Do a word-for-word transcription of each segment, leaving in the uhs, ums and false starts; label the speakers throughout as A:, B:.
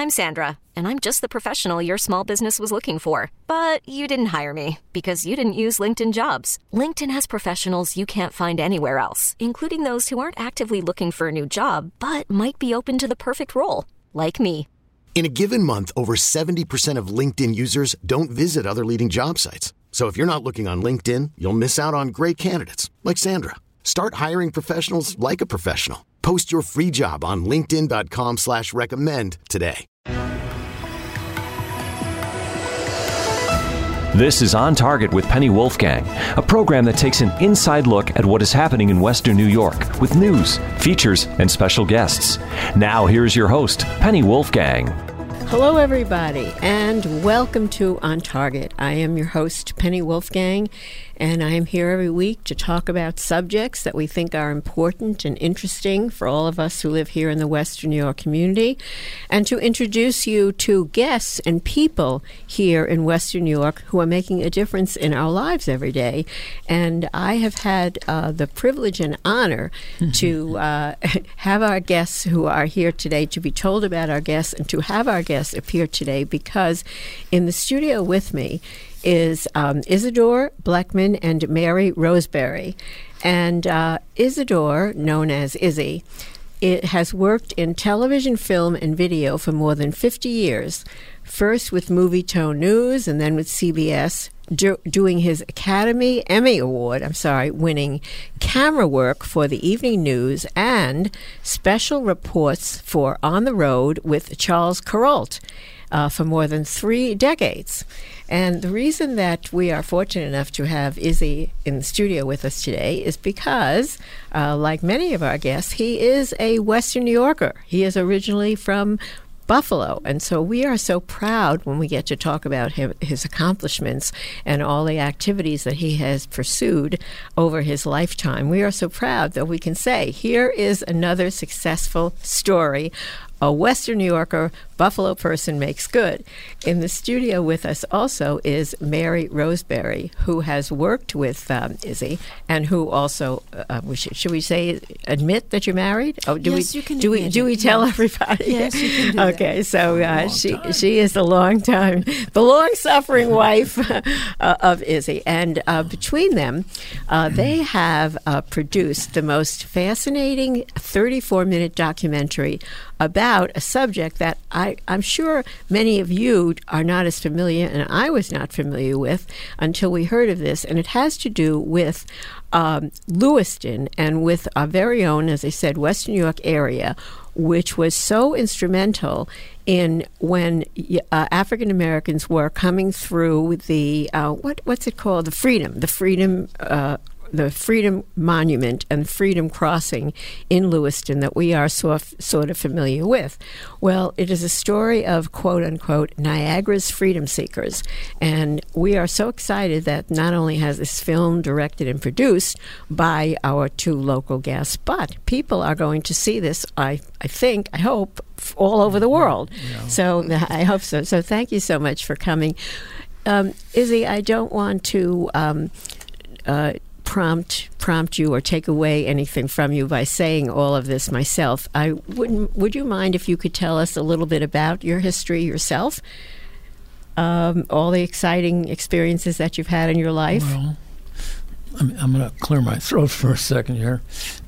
A: I'm Sandra, and I'm just the professional your small business was looking for. But you didn't hire me because you didn't use LinkedIn Jobs. LinkedIn has professionals you can't find anywhere else, including those who aren't actively looking for a new job, but might be open to the perfect role, like me.
B: In a given month, over seventy percent of LinkedIn users don't visit other leading job sites. So if you're not looking on LinkedIn, you'll miss out on great candidates like Sandra. Start hiring professionals like a professional. Post your free job on linkedin.com slash recommend today.
C: This is On Target with Penny Wolfgang, a program that takes an inside look at what is happening in Western New York with news, features, and special guests. Now, here's your host, Penny Wolfgang.
D: Hello, everybody, and welcome to On Target. I am your host, Penny Wolfgang, and I am here every week to talk about subjects that we think are important and interesting for all of us who live here in the Western New York community, and to introduce you to guests and people here in Western New York who are making a difference in our lives every day. And I have had uh, the privilege and honor to uh, have our guests who are here today, to be told about our guests, and to have our guests appear today, because in the studio with me is um, Isidore Bleckman and Mary Roseberry. And uh, Isidore, known as Izzy, it has worked in television, film, and video for more than fifty years, first with Movietone News and then with C B S, do, doing his Academy Emmy Award, I'm sorry, winning camera work for the evening news and special reports for On the Road with Charles Kuralt uh, for more than three decades. And the reason that we are fortunate enough to have Izzy in the studio with us today is because, uh, like many of our guests, he is a Western New Yorker. He is originally from Buffalo, and so we are so proud when we get to talk about him, his accomplishments and all the activities that he has pursued over his lifetime. We are so proud that we can say, here is another successful story. A Western New Yorker, Buffalo person makes good. In the studio with us also is Mary Roseberry, who has worked with um, Izzy, and who also, uh, we should, should we say, admit that you're married? Oh, do
E: yes,
D: we,
E: you can
D: do we, do we
E: it.
D: tell
E: yes.
D: everybody?
E: Yes, you can do
D: Okay,
E: that.
D: so uh, she she is the long time, the long-suffering wife uh, of Izzy. And uh, between them, uh, they have uh, produced the most fascinating thirty-four minute documentary about a subject that I, I'm sure many of you are not as familiar, and I was not familiar with until we heard of this. And it has to do with um, Lewiston and with our very own, as I said, Western New York area, which was so instrumental in when uh, African Americans were coming through the, uh, what what's it called, the Freedom, the Freedom uh the Freedom Monument and Freedom Crossing in Lewiston that we are so, sort of familiar with. Well, it is a story of, quote-unquote, Niagara's freedom seekers. And we are so excited that not only has this film directed and produced by our two local guests, but people are going to see this, I, I think, I hope, all over the world. Yeah. So I hope so. So thank you so much for coming. Um, Izzy, I don't want to... Um, uh, prompt prompt you or take away anything from you by saying all of this myself. I wouldn't. Would you mind if you could tell us a little bit about your history yourself? Um, all the exciting experiences that you've had in your life.
F: Well, I'm, I'm going to clear my throat for a second here.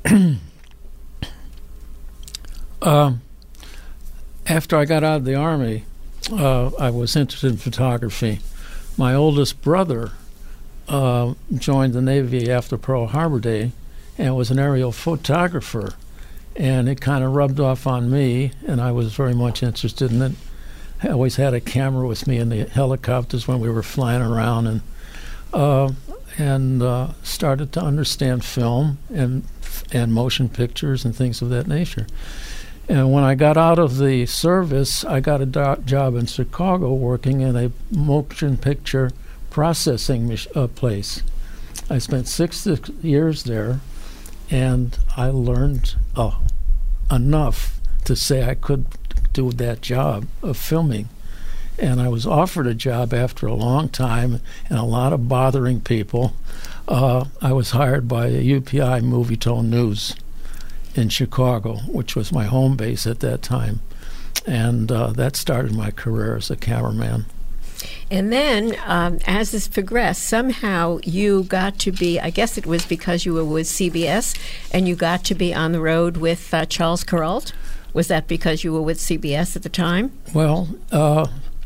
F: um, after I got out of the Army, uh, I was interested in photography. My oldest brother Uh, joined the Navy after Pearl Harbor Day and was an aerial photographer, and it kind of rubbed off on me, and I was very much interested in it. I always had a camera with me in the helicopters when we were flying around, and uh, and uh, started to understand film and and motion pictures and things of that nature. And when I got out of the service, I got a do- job in Chicago working in a motion picture processing uh, place. I spent six years there, and I learned uh, enough to say I could do that job of filming. And I was offered a job after a long time and a lot of bothering people. Uh, I was hired by U P I Movietone News in Chicago, which was my home base at that time. and uh, that started my career as a cameraman.
D: And then, um, as this progressed, somehow you got to be, I guess it was because you were with C B S, and you got to be on the road with uh, Charles Kuralt. Was that because you were with C B S at the time?
F: Well, uh,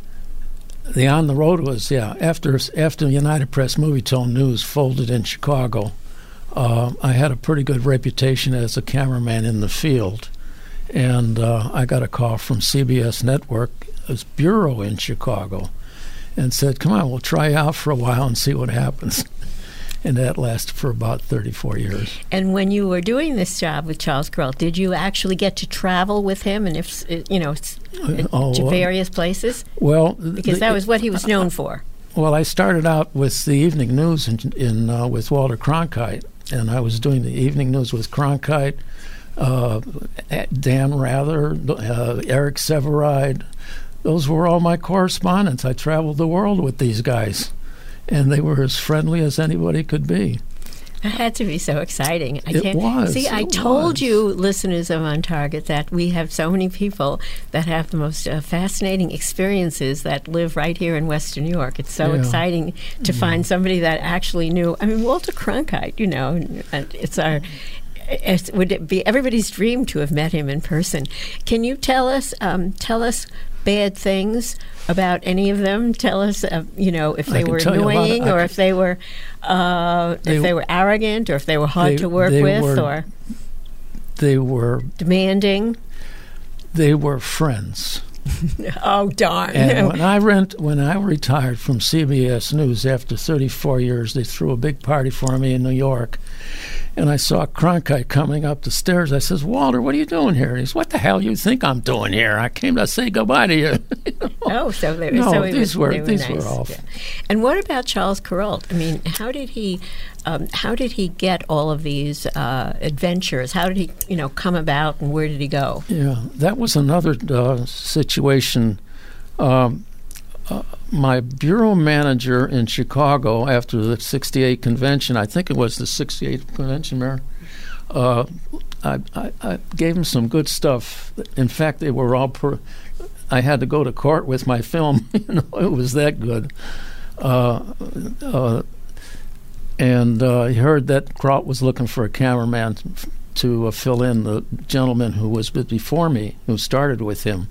F: the on the road was, yeah, after after United Press Movietone News folded in Chicago, uh, I had a pretty good reputation as a cameraman in the field. And uh, I got a call from C B S Network, its bureau in Chicago, and said, come on, we'll try you out for a while and see what happens. And that lasted for about thirty-four years.
D: And when you were doing this job with Charles Kuralt, did you actually get to travel with him, and if you know,
F: oh,
D: to various places?
F: Well,
D: because
F: the,
D: that was what he was known for.
F: Well, I started out with the evening news in, in uh, with Walter Cronkite, and I was doing the evening news with Cronkite, uh, Dan Rather, uh, Eric Severide. Those were all my correspondents. I traveled the world with these guys. And they were as friendly as anybody could be.
D: It had to be so exciting. I
F: it
D: can't,
F: was.
D: See,
F: it
D: I told
F: was.
D: you, listeners of On Target, that we have so many people that have the most uh, fascinating experiences that live right here in Western New York. It's so
F: yeah.
D: exciting to mm. find somebody that actually knew. I mean, Walter Cronkite, you know, and it's our... It would it be everybody's dream to have met him in person. Can you tell us, um, tell us bad things about any of them? Tell us, uh, you know, if they were annoying, or if they were, uh, they, if they were arrogant, or if they were hard
F: they,
D: to work with,
F: were,
D: or
F: they were
D: demanding.
F: They were friends.
D: Oh darn!
F: And when I rent, when I retired from C B S News after thirty-four years, they threw a big party for me in New York, and I saw Cronkite coming up the stairs. I says, "Walter, what are you doing here?" He says, "What the hell you think I'm doing here? I came to say goodbye to you." You know?
D: Oh, so they,
F: no,
D: so
F: these
D: was,
F: were,
D: were
F: these
D: nice.
F: were all.
D: Yeah. And what about Charles Kuralt? I mean, how did he, um, how did he get all of these uh, adventures? How did he, you know, come about, and where did he go?
F: Yeah, that was another uh, situation. Um, uh, my bureau manager in Chicago after the sixty-eight convention, I think it was the sixty-eight convention, Mayor, uh, I, I, I gave him some good stuff. In fact, they were all per- I had to go to court with my film. You know, it was that good. Uh, uh, and uh, he heard that Kuralt was looking for a cameraman to, to uh, fill in the gentleman who was before me, who started with him.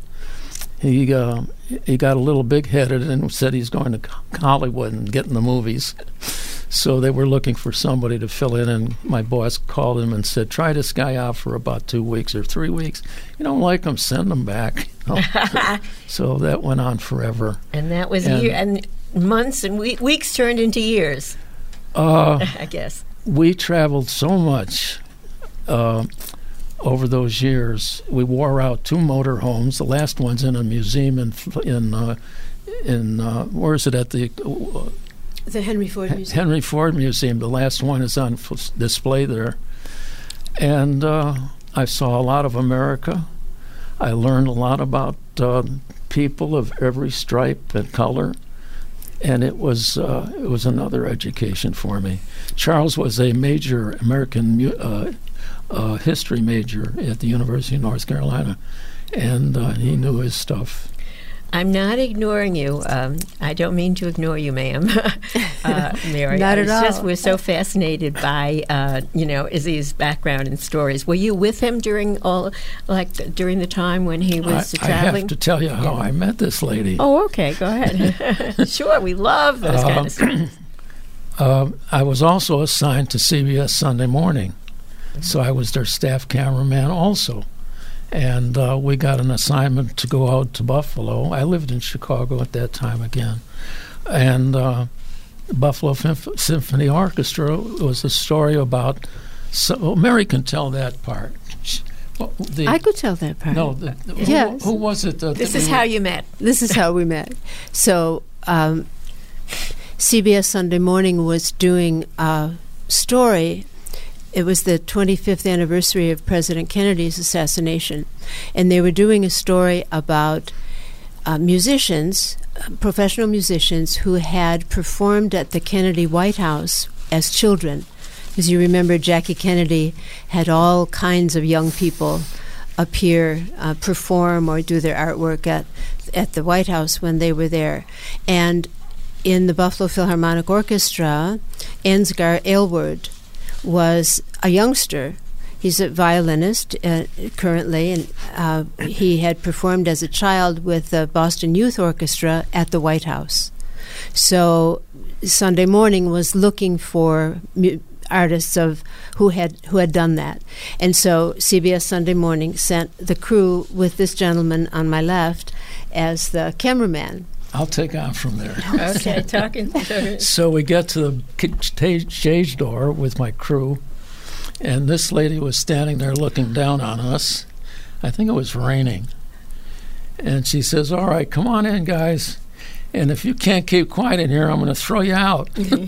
F: He uh, he got a little big-headed and said he's going to Hollywood and get in the movies. So they were looking for somebody to fill in, and my boss called him and said, try this guy out for about two weeks or three weeks. You don't like him, send him back. You know? So that went on forever.
D: And that was
F: and,
D: year, and months and we- weeks turned into years,
F: uh,
D: I guess.
F: We traveled so much uh, over those years. We wore out two motorhomes. The last one's in a museum in, in, uh, in uh, where is it, at the... Uh,
E: The Henry Ford Museum.
F: Henry Ford Museum. The last one is on f- display there. And uh, I saw a lot of America. I learned a lot about uh, people of every stripe and color. And it was uh, it was another education for me. Charles was a major American mu- uh, uh, history major at the University of North Carolina. And uh, he knew his stuff.
D: I'm not ignoring you. Um, I don't mean to ignore you, ma'am, uh, Mary.
E: Not
D: I
E: at
D: was
E: all.
D: Just, we're so fascinated by, uh, you know, Izzy's background and stories. Were you with him during all, like during the time when he was
F: I,
D: traveling?
F: I have to tell you how I met this lady.
D: Oh, okay. Go ahead. Sure, we love those uh, kind of stories.
F: Uh, I was also assigned to C B S Sunday Morning, mm-hmm. so I was their staff cameraman also. And uh, we got an assignment to go out to Buffalo. I lived in Chicago at that time again. And uh, Buffalo F- Symphony Orchestra was a story about... So, well, Mary can tell that part. Well, the,
E: I could tell that part.
F: No, the, the,
E: yes.
F: who, who was it? Uh,
D: this
F: that
D: is
F: we
D: how
F: were,
D: you met.
E: This is how we met. So um, C B S Sunday Morning was doing a story. It was the twenty-fifth anniversary of President Kennedy's assassination, and they were doing a story about uh, musicians, uh, professional musicians, who had performed at the Kennedy White House as children. As you remember, Jackie Kennedy had all kinds of young people appear, uh, perform, or do their artwork at at the White House when they were there. And in the Buffalo Philharmonic Orchestra, Ansgar Aylward was a youngster. He's a violinist uh, currently, and uh, he had performed as a child with the Boston Youth Orchestra at the White House. So Sunday Morning was looking for mu- artists of who had who had done that, and so C B S Sunday Morning sent the crew with this gentleman on my left as the cameraman.
F: I'll take on from there.
D: Okay, talking.
F: So we get to the stage door with my crew, and this lady was standing there looking down on us. I think it was raining. And she says, "All right, come on in, guys. And if you can't keep quiet in here, I'm going to throw you out."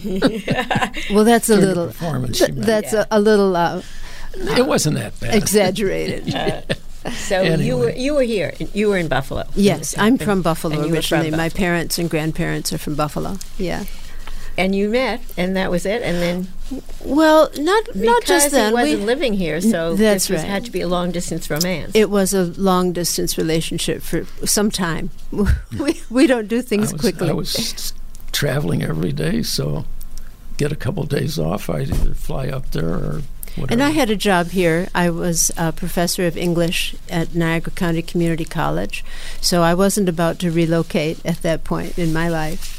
E: Well, that's a
F: During
E: little.
F: the performance
E: Th-
F: she made.
E: that's a, a little uh,
F: It wasn't that bad.
E: exaggerated.
D: Uh, so
F: Anyway.
D: you were you were here. You were in Buffalo.
E: Yes, I'm from Buffalo
D: And you were from
E: originally. My
D: Buffalo.
E: parents and grandparents are from Buffalo. Yeah.
D: And you met, and that was it. And then
E: Well, not not
D: because
E: just then.
D: he wasn't
E: we,
D: living here, so
E: That's
D: this was,
E: right.
D: had to be a long distance romance.
E: It was a long distance relationship for some time. we we don't do things
F: I was,
E: quickly.
F: I was s- traveling every day, so get a couple days off. I'd either fly up there or whatever.
E: And I had a job here. I was a professor of English at Niagara County Community College, so I wasn't about to relocate at that point in my life.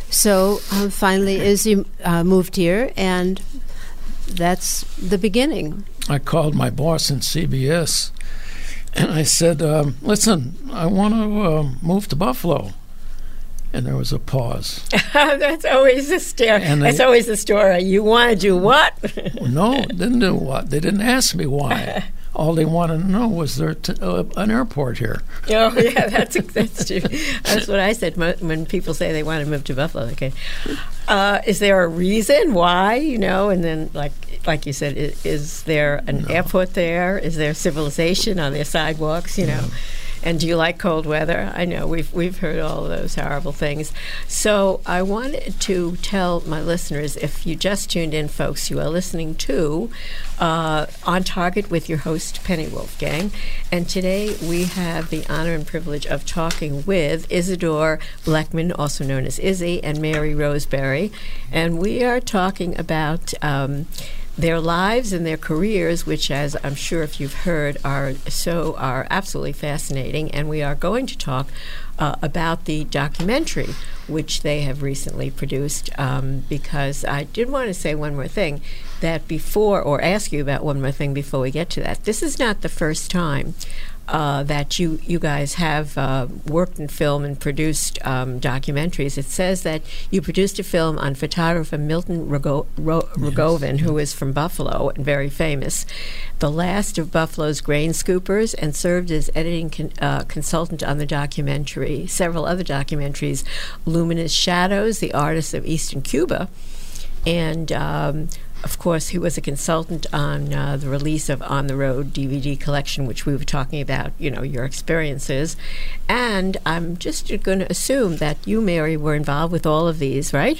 E: So um, finally, Izzy uh, moved here, and that's the beginning.
F: I called my boss in C B S, and I said, um, "Listen, I want to uh, move to Buffalo." And there was a pause.
D: That's always the story.
F: And
D: That's
F: they-
D: always the story. You want to do what?
F: No, didn't do what. They didn't ask me why. All they wanted to know was there t- uh, an airport here.
D: Oh yeah, that's that's true. That's what I said mo- when people say they want to move to Buffalo. Okay, uh, is there a reason why? You know, and then like like you said, is, is there an
F: No.
D: airport there? Is there civilization? Are there sidewalks? You know.
F: No.
D: And do you like cold weather? I know we've we've heard all of those horrible things. So I wanted to tell my listeners, if you just tuned in, folks, you are listening to uh, On Target with your host, Penny Wolfgang. And today we have the honor and privilege of talking with Isidore Bleckman, also known as Izzy, and Mary Roseberry. And we are talking about Um, their lives and their careers, which, as I'm sure if you've heard, are so are absolutely fascinating. And we are going to talk uh, about the documentary which they have recently produced. Um, because I did want to say one more thing, that before, or ask you about one more thing before we get to that. This is not the first time Uh, that you you guys have uh, worked in film and produced um, documentaries. It says that you produced a film on photographer Milton Rogo- Ro- Rogovin, who is from Buffalo and very famous, the last of Buffalo's grain scoopers, and served as editing con- uh, consultant on the documentary, several other documentaries, Luminous Shadows, The Artists of Eastern Cuba, and um, of course, he was a consultant on uh, the release of On the Road D V D collection, which we were talking about, you know, your experiences. And I'm just going to assume that you, Mary, were involved with all of these, right?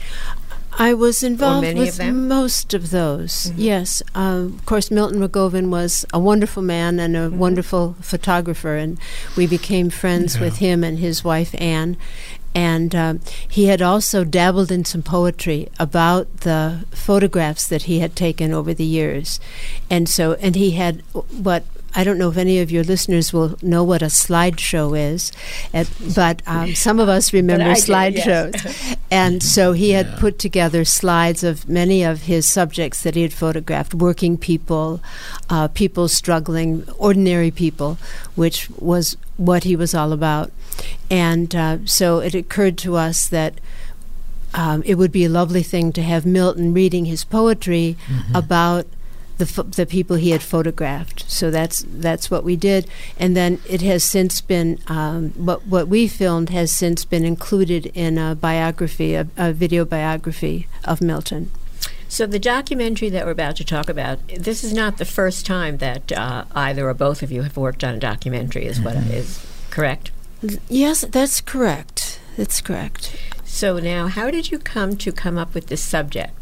E: I was involved
D: many
E: with
D: of them?
E: most of those.
D: Mm-hmm.
E: Yes, um, of course, Milton Rogovin was a wonderful man and a
D: Mm-hmm.
E: wonderful photographer, and we became friends
F: Yeah.
E: with him and his wife Anne. And um, he had also dabbled in some poetry about the photographs that he had taken over the years, and so and he had what. I don't know if any of your listeners will know what a slideshow is, at, but um, some of us remember
D: I do,
E: slideshows.
D: yes.
E: And so he had
F: Yeah.
E: put together slides of many of his subjects that he had photographed, working people, uh, people struggling, ordinary people, which was what he was all about. And uh, so it occurred to us that um, it would be a lovely thing to have Milton reading his poetry
F: Mm-hmm.
E: about the ph- the people he had photographed. So that's that's what we did, and then it has since been um, what what we filmed has since been included in a biography, a, a video biography of Milton.
D: So the documentary that we're about to talk about, this is not the first time that uh, either or both of you have worked on a documentary, is what
F: Mm-hmm.
D: is correct?
E: Yes, that's correct. That's correct.
D: So now, how did you come to come up with this subject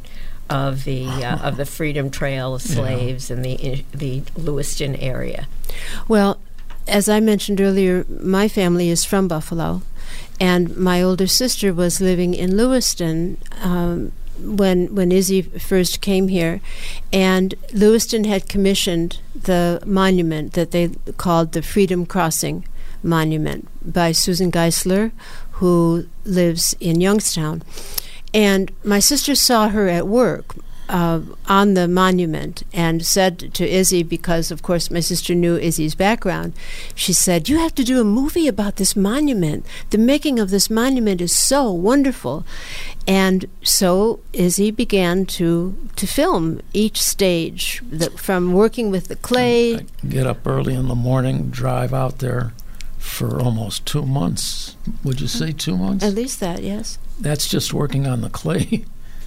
D: of the uh, of the Freedom Trail of slaves yeah. in the the Lewiston area?
E: Well, as I mentioned earlier, my family is from Buffalo, and my older sister was living in Lewiston um, when when Izzy first came here, and Lewiston had commissioned the monument that they called the Freedom Crossing Monument by Susan Geisler, who lives in Youngstown. And my sister saw her at work uh, on the monument and said to Izzy, because of course my sister knew Izzy's background, she said, "You have to do a movie about this monument. The making of this monument is so wonderful." And so Izzy began to to film each stage, the, from working with the clay.
F: I get up early in the morning, drive out there for almost two months. Would you say two months?
E: At least that, yes.
F: That's just working on the clay.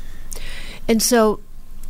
E: And so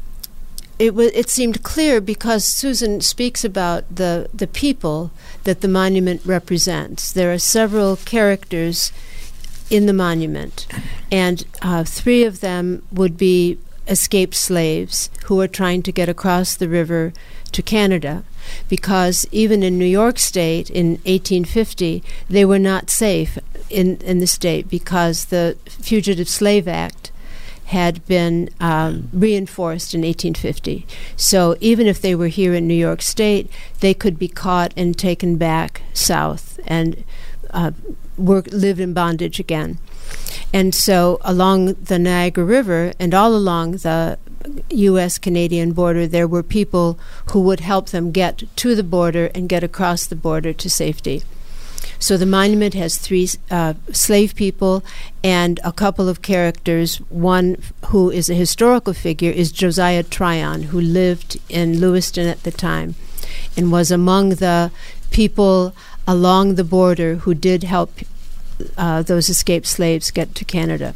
E: it w- it seemed clear, because Susan speaks about the, the people that the monument represents. There are several characters in the monument, and uh, three of them would be escaped slaves who are trying to get across the river to Canada, because even in New York State in eighteen fifty, they were not safe in, in the state, because the Fugitive Slave Act had been um, reinforced in eighteen fifty. So even if they were here in New York State, they could be caught and taken back south and uh, work, live in bondage again. And so along the Niagara River and all along the U S Canadian border, there were people who would help them get to the border and get across the border to safety. So the monument has three uh, slave people and a couple of characters. One who is a historical figure is Josiah Tryon, who lived in Lewiston at the time and was among the people along the border who did help uh, those escaped slaves get to Canada.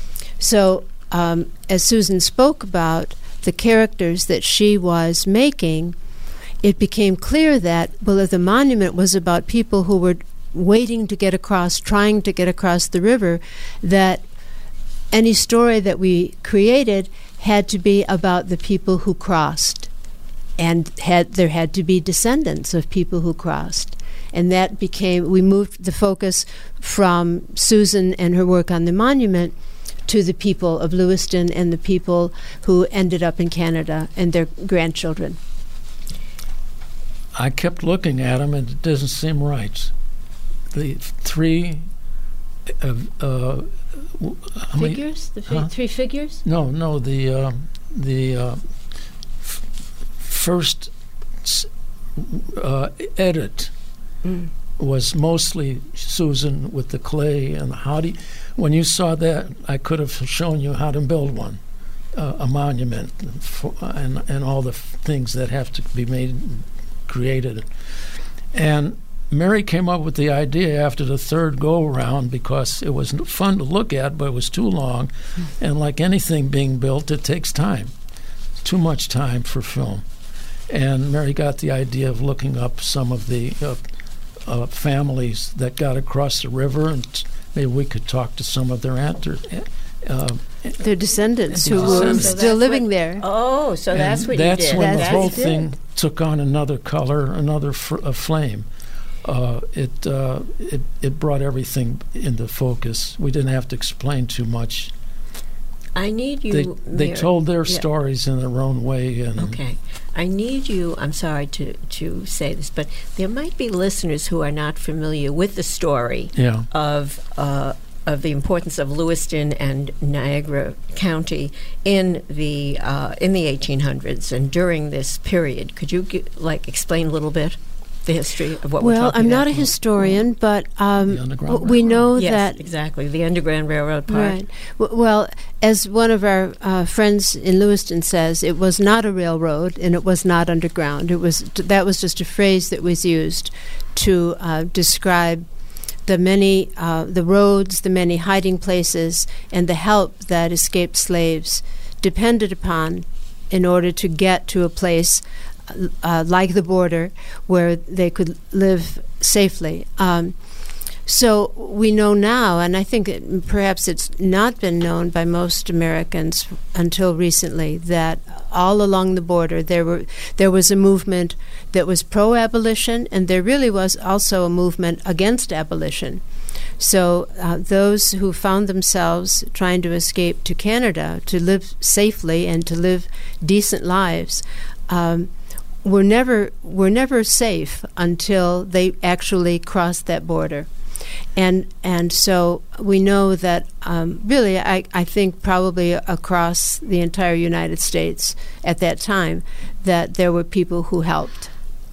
E: So um, as Susan spoke about the characters that she was making, it became clear that, well, if the monument was about people who were waiting to get across, trying to get across the river, that any story that we created had to be about the people who crossed, and had there had to be descendants of people who crossed. And that became, we moved the focus from Susan and her work on the monument to the people of Lewiston and the people who ended up in Canada and their grandchildren.
F: I kept looking at them, and it doesn't seem right. The three uh, uh, how many-
E: Figures? The fi-
F: huh?
E: three figures?
F: No, no. The uh, the uh, f- first s- uh, edit
E: Mm.
F: was mostly Susan with the clay. And how do you, when you saw that, I could have shown you how to build one, uh, a monument, for, and and all the f- things that have to be made, created. And Mary came up with the idea after the third go-around, because it was fun to look at, but it was too long. Mm. And like anything being built, it takes time, too much time for film. And Mary got the idea of looking up some of the uh, uh, families that got across the river, and t- maybe we could talk to some of their answers. Uh,
E: Their descendants who
F: descendants.
E: were
F: So
E: still
D: that's
E: living
D: what-
E: there.
D: Oh, so that's
F: and
D: what
F: that's
D: you did.
F: when
E: That's
F: the whole
E: what you
F: thing
E: did.
F: took on another color, another fr- a flame. Uh, it, uh, it it brought everything into focus. We didn't have to explain too much.
D: I need you.
F: They they
D: Mary-
F: told their
D: yeah.
F: stories in their own way. And
D: Okay. I need you, I'm sorry to, to say this, but there might be listeners who are not familiar with the story
F: yeah.
D: of uh, of the importance of Lewiston and Niagara County in the uh, in the eighteen hundreds and during this period. Could you g- like explain a little bit the history of what we're
E: Well,
D: talking
E: I'm
D: about?
E: not a historian, but um,
F: The Underground
E: w- we
F: Railroad.
E: know
D: Yes,
E: that.
D: exactly. The Underground Railroad part.
E: Right. W- well, as one of our uh, friends in Lewiston says, it was not a railroad and it was not underground. It was that was just a phrase that was used to uh, describe the many uh, the roads, the many hiding places, and the help that escaped slaves depended upon in order to get to a place uh, like the border where they could live safely. Um, So we know now, and I think it, perhaps it's not been known by most Americans until recently, that all along the border there were there was a movement that was pro-abolition, and there really was also a movement against abolition. So uh, those who found themselves trying to escape to Canada to live safely and to live decent lives um, were never were never safe until they actually crossed that border. And and so we know that um, really, I, I think probably across the entire United States at that time, that there were people who helped.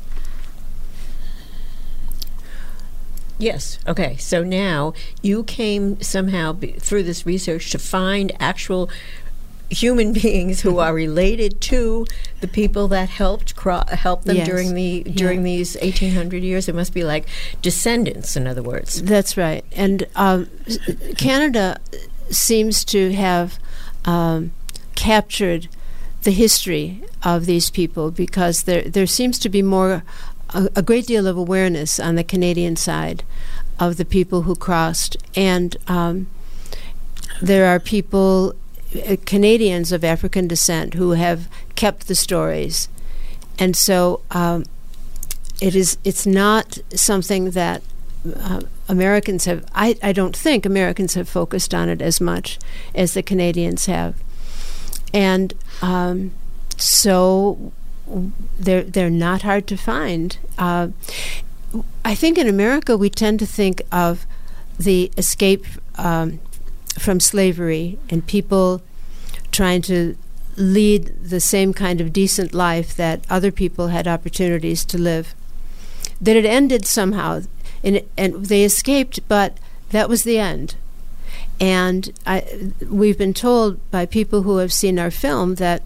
D: Yes. Okay. So now you came somehow b- through this research to find actual human beings who are related to the people that helped cro- help them
E: Yes.
D: during the during
E: Yeah.
D: these eighteen hundred years. It must be like descendants, in other words.
E: That's right. And um, Canada seems to have um, captured the history of these people, because there there seems to be more a, a great deal of awareness on the Canadian side of the people who crossed, and um, there are people, uh, Canadians of African descent, who have kept the stories, and so um, it is. It's not something that uh, Americans have. I, I don't think Americans have focused on it as much as the Canadians have, and um, so they're they're not hard to find. Uh, I think in America we tend to think of the escape um, from slavery and people trying to lead the same kind of decent life that other people had opportunities to live. That it ended somehow, and, and they escaped, but that was the end. And I, we've been told by people who have seen our film that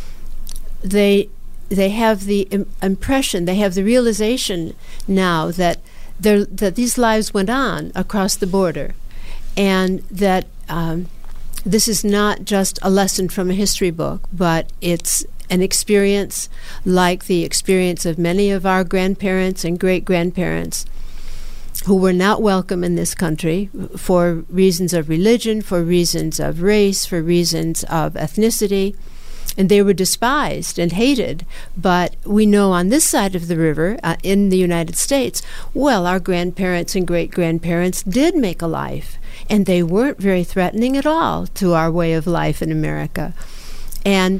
E: they they have the im- impression, they have the realization now that there, that these lives went on across the border, and that um, this is not just a lesson from a history book, but it's an experience like the experience of many of our grandparents and great-grandparents who were not welcome in this country for reasons of religion, for reasons of race, for reasons of ethnicity. And they were despised and hated. But we know on this side of the river, uh, in the United States, well, our grandparents and great-grandparents did make a life, and they weren't very threatening at all to our way of life in America. And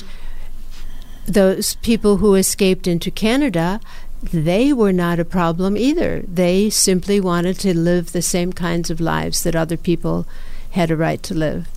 E: those people who escaped into Canada, they were not a problem either. They simply wanted to live the same kinds of lives that other people had a right to live.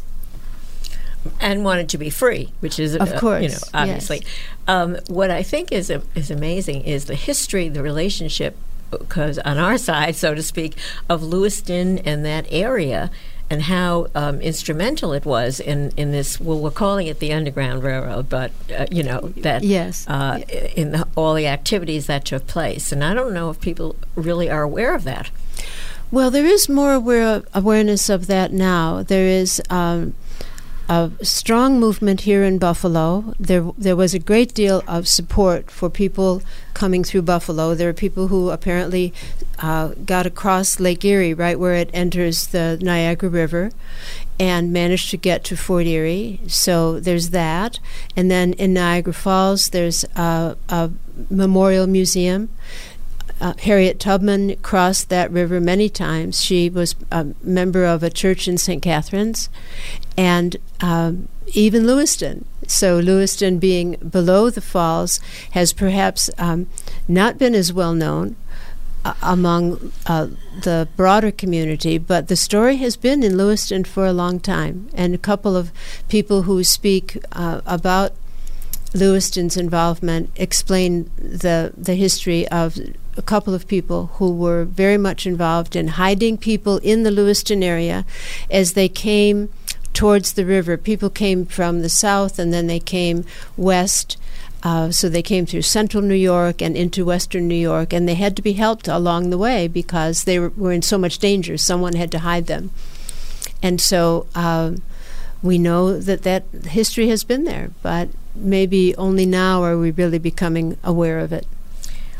D: And wanted to be free, which is,
E: of
D: uh,
E: course,
D: you know, obviously.
E: Yes.
D: Um, what I think is uh, is amazing is the history, the relationship, because on our side, so to speak, of Lewiston and that area, and how um, instrumental it was in, in this. Well, we're calling it the Underground Railroad, but uh, you know that
E: yes,
D: uh, in the, all the activities that took place. And I don't know if people really are aware of that.
E: Well, there is more aware, awareness of that now. There is Um, a strong movement here in Buffalo. There there was a great deal of support for people coming through Buffalo. There are people who apparently uh, got across Lake Erie, right where it enters the Niagara River, and managed to get to Fort Erie. So there's that. And then in Niagara Falls, there's a, a memorial museum. Uh, Harriet Tubman crossed that river many times. She was a member of a church in Saint Catharines, and um, even Lewiston. So Lewiston, being below the falls, has perhaps um, not been as well known uh, among uh, the broader community, but the story has been in Lewiston for a long time. And a couple of people who speak uh, about Lewiston's involvement explain the the history of a couple of people who were very much involved in hiding people in the Lewiston area as they came towards the river. People came from the south, and then they came west. Uh, so they came through central New York and into western New York, and they had to be helped along the way because they were, were in so much danger. Someone had to hide them. And so um, we know that that history has been there, but maybe only now are we really becoming aware of it.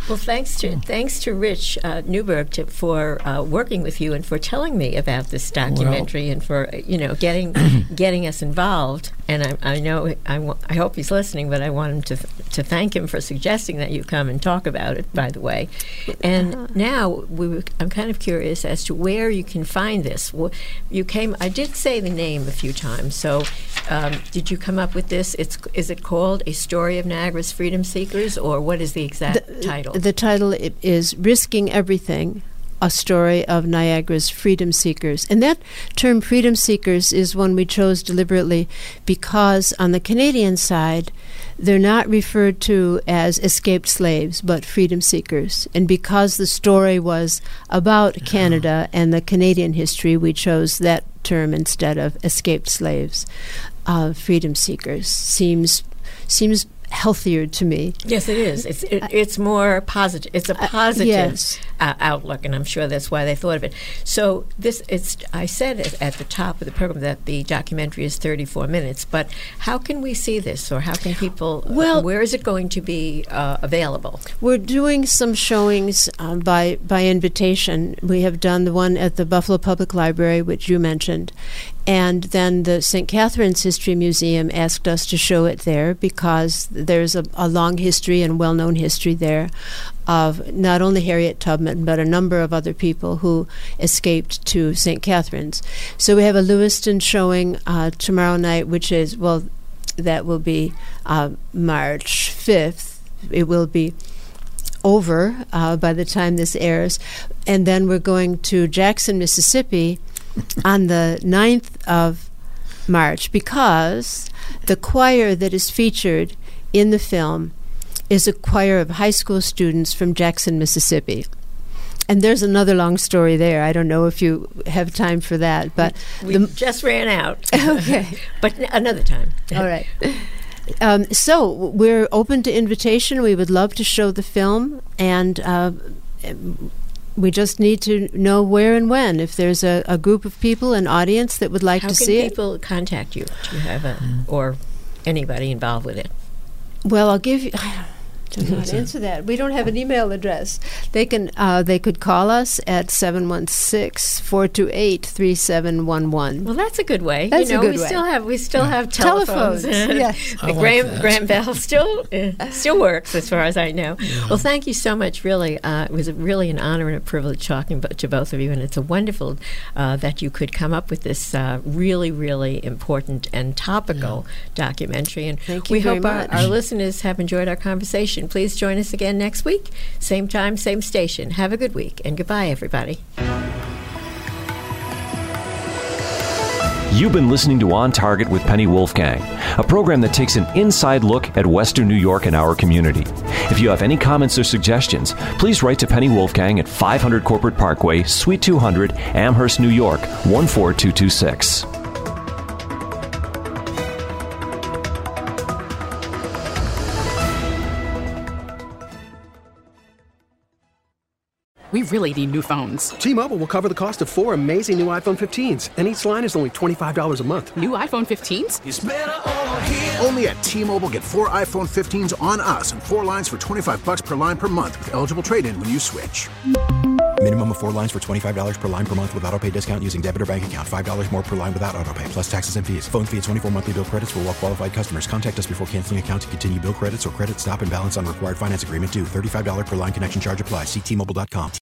D: Well, thanks to thanks to Rich uh, Newberg to, for uh, working with you and for telling me about this documentary well, and for you know getting getting us involved. And I, I know I, w- I hope he's listening, but I want him to to thank him for suggesting that you come and talk about it. By the way, and uh-huh. now we were, I'm kind of curious as to where you can find this. You came. I did say the name a few times. So, um, did you come up with this? It's is it called A Story of Niagara's Freedom Seekers, or what is the exact
E: the,
D: title?
E: The title is Risking Everything, A Story of Niagara's Freedom Seekers. And that term, freedom seekers, is one we chose deliberately because on the Canadian side, they're not referred to as escaped slaves, but freedom seekers. And because the story was about Canada and the Canadian history, we chose that term instead of escaped slaves. Uh, freedom seekers seems seems healthier to me.
D: Yes, it is. It's it, it's more positive. It's a positive
E: uh, yes.
D: uh, outlook, and I'm sure that's why they thought of it. So this, it's. I said it at the top of the program that the documentary is thirty-four minutes, but how can we see this, or how can people?
E: Well,
D: uh, where is it going to be uh, available?
E: We're doing some showings um, by by invitation. We have done the one at the Buffalo Public Library, which you mentioned. And then the Saint Catharines History Museum asked us to show it there because there's a, a long history and well-known history there of not only Harriet Tubman, but a number of other people who escaped to Saint Catharines. So we have a Lewiston showing uh, tomorrow night, which is, well, that will be uh, March fifth. It will be over uh, by the time this airs. And then we're going to Jackson, Mississippi, on the ninth of March, because the choir that is featured in the film is a choir of high school students from Jackson, Mississippi. And there's another long story there. I don't know if you have time for that, but
D: we
E: the
D: just ran out.
E: Okay.
D: But n- another time.
E: All right. Um, so we're open to invitation. We would love to show the film, and uh, we just need to know where and when. If there's a, a group of people, an audience that would like
D: How
E: to see it.
D: How can people contact you? Do you have a, or anybody involved with it?
E: Well, I'll give you. I don't know how to answer that. We don't have an email address. They can. Uh, they could call us at seven one six, four two eight, three seven one one.
D: Well, that's a good way.
E: That's
D: you know,
E: a good
D: we
E: way.
D: Still have, we still have telephones.
E: Telephones, yes.
D: The Graham, Graham Bell still uh, still works, as far as I know. Yeah. Well, thank you so much. Really, uh, it was a, really an honor and a privilege talking to both of you, and it's a wonderful uh, that you could come up with this uh, really, really important and topical yeah. documentary. And
E: thank you
D: we
E: very
D: hope our,
E: much.
D: our listeners have enjoyed our conversation. Please join us again next week, same time, same station. Have a good week, and goodbye, everybody.
C: You've been listening to On Target with Penny Wolfgang, a program that takes an inside look at Western New York and our community. If you have any comments or suggestions, please write to Penny Wolfgang at five hundred Corporate Parkway, Suite two hundred, Amherst, New York, one four two two six.
G: We really need new phones.
H: T-Mobile will cover the cost of four amazing new iPhone fifteens, and each line is only twenty-five dollars a month.
G: New iPhone fifteens?
I: It's better over here. Only at T-Mobile, get four iPhone fifteens on us and four lines for twenty-five dollars per line per month with eligible trade-in when you switch.
J: Minimum of four lines for twenty-five dollars per line per month with autopay discount using debit or bank account. five dollars more per line without autopay, plus taxes and fees. Phone fee at twenty-four monthly bill credits for well-qualified customers. Contact us before canceling account to continue bill credits or credit stop and balance on required finance agreement due. thirty-five dollars per line connection charge applies. See T Mobile dot com.